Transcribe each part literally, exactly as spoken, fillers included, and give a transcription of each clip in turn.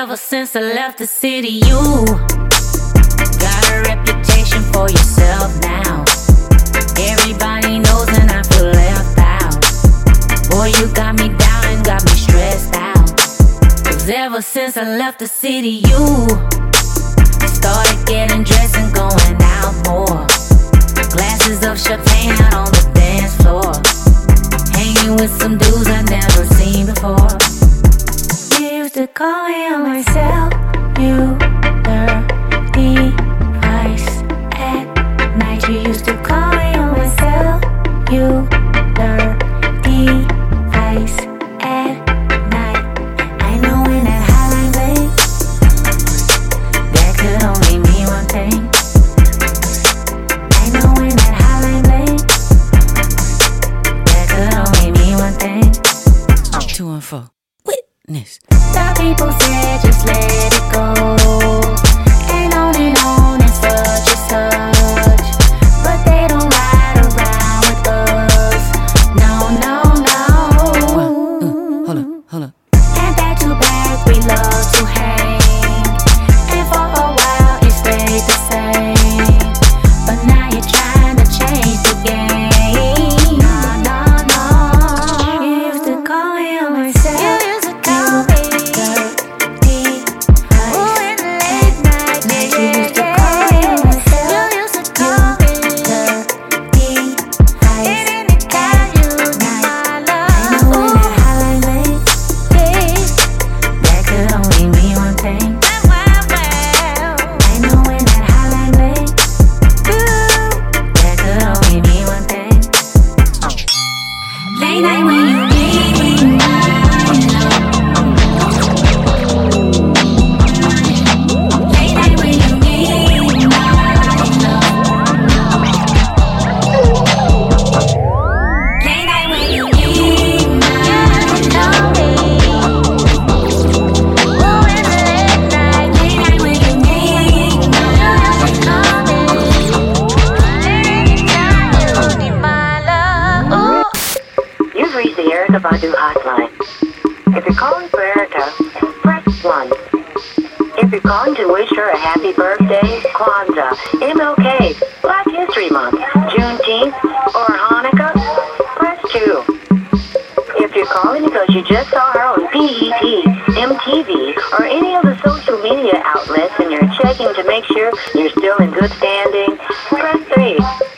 Ever since I left the city, you got a reputation for yourself now. Everybody knows and I feel left out. Boy, you got me down and got me stressed out. Cause ever since I left the city, you started getting dressed and going out more. Glasses of champagne out on the dance floor. Hanging with some dudes I've never seen before. You used to call me on my cell. You dirty vice at night. You used to call me on my cell. You dirty vice at night. I know when that hotline bling, that could only mean one thing. I know when that hotline bling, that could only mean one thing. Two and four. Witness. Some people say just let it go. Ain't on and on and such and such. But they don't ride around with us. No, no, no. Well, uh, hold up, hold up. And back to back we love to hang. And for a while it stayed the same. But now you're trying to change the game. No, no, no. You used to call me on my cell. You used to call me. Badu hotline. If you're calling for Erica, press one. If you're calling to wish her a happy birthday, Kwanzaa, M L K, Black History Month, Juneteenth, or Hanukkah, press two. If you're calling because you just saw her on P E T, M T V, or any of the social media outlets and you're checking to make sure you're still in good standing, press three.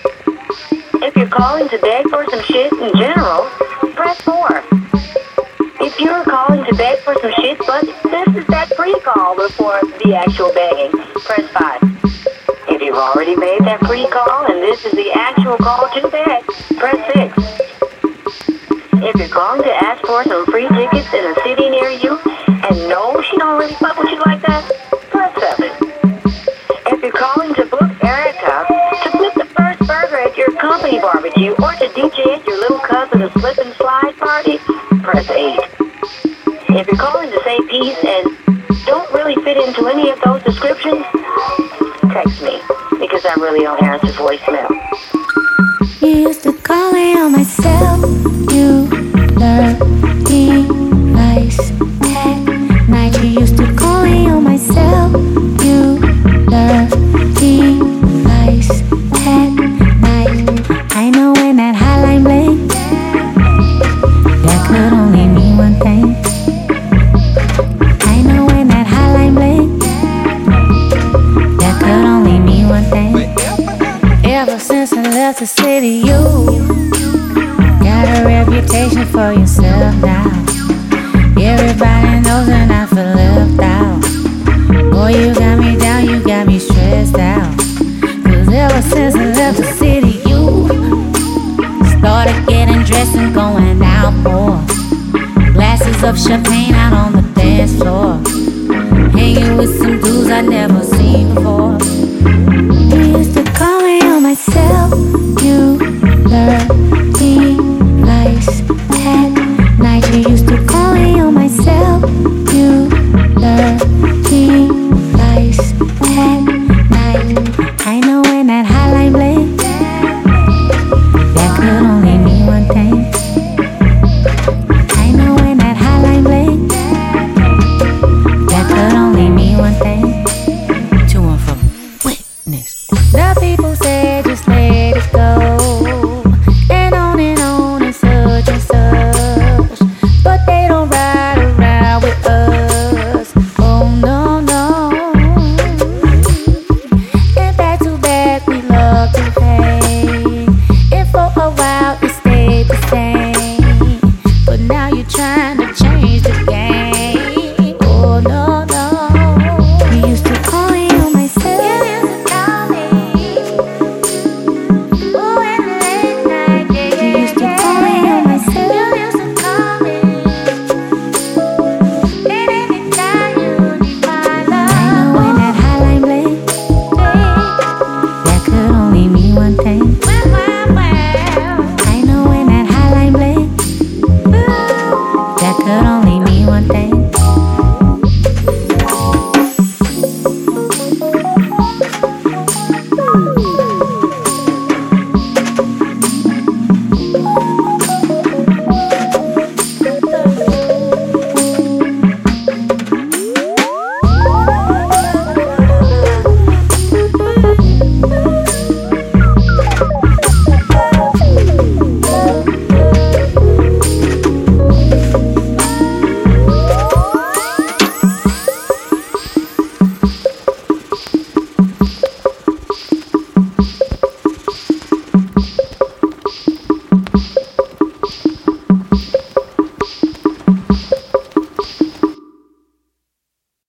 If you're calling to beg for some shit in general, press four. If you're calling to beg for some shit, but this is that pre-call before the actual begging, press five. If you've already made that pre-call and this is the actual call to beg, press six. If you're calling to ask for some free tickets in a city near you, and no, she don't really fuck with you like that, press seven. If you're calling to book Erica to flip the first burger at your company barbecue or to D J at your little cousin's slip and slide party, press eight. If you're calling to say peace and don't really fit into any of those descriptions, text me, because I really don't answer voicemail. You used to call me on my cell. You dirty vice at night. You used to call me on my cell. You dirty vice at night. I know when that hotline bling, that could only mean one thing. I know when that hotline bling, that could only mean one thing. Ever since I left the city, you got a reputation for yourself now. Everybody knows and I feel left out. Boy, you got me down, you got me stressed out. Cause ever since I left the city, you started getting dressed and going out more. Glasses of champagne out on the dance floor. Hanging with some dudes I'd never seen before. You used to call me on my cell. You dirty vice at night. You used to call me on my cell. You dirty vice at night. I know when that hotline bling, that could only mean one thing. I know when that hotline bling, that could only The people say just let it go.